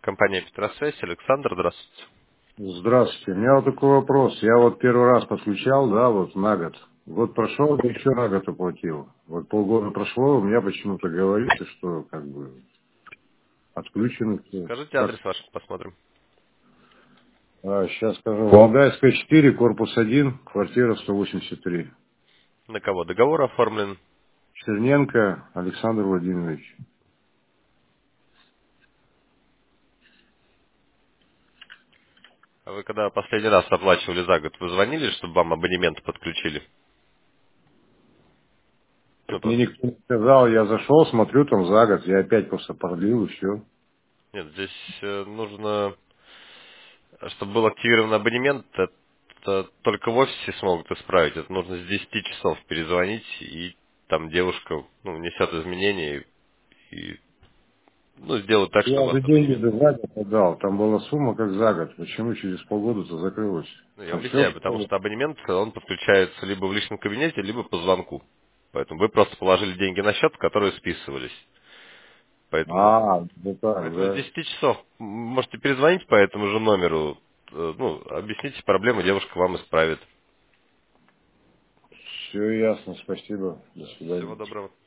Компания Петросвязь. Александр, здравствуйте. Здравствуйте. У меня вот такой вопрос. Я вот первый раз подключал, да, вот на год. Год прошел, я еще на год оплатил. Вот полгода прошло, у меня почему-то говорится, что как бы отключено все. Скажите Как? адрес ваш, посмотрим. Сейчас скажу. Валдайская 4, корпус 1, квартира 183. На кого договор оформлен? Черненко Александр Владимирович. А вы когда последний раз оплачивали за год, вы звонили, чтобы вам абонемент подключили? Ну, Так мне просто... никто не сказал, я зашел, смотрю там за год, я опять просто продлил и все. Нет, здесь нужно, чтобы был активирован абонемент, это только в офисе смогут исправить. Это нужно с 10 часов перезвонить, и там девушка внесет изменения и сделает так, Я чтобы у же вас деньги абонемент. за год отдал, там была сумма как за год. Почему через полгода-то закрылось? Ну, я Там все. объясняю, потому что абонемент, он подключается либо в личном кабинете, либо по звонку. Поэтому вы просто положили деньги на счет, которые списывались. Поэтому, Ну так, поэтому с да. 10 часов можете перезвонить по этому же номеру, объясните проблему, девушка вам исправит. Все ясно, спасибо. До Всего свидания. доброго.